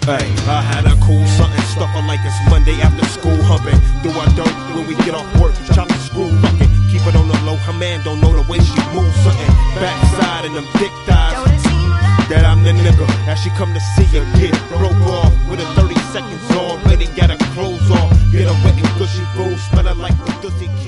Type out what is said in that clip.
Hey, I had a cool something, stuff her like it's Monday after school humping. Do our dirt when we get off work, chop the screw fucking. Keep it on the low, her man don't know the way she moves something. Backside and them thick thighs. That I'm the nigga, as she come to see her get broke off with a 30 seconds already got her clothes off. Get her wet and gushy room, smelling like the dusty kid.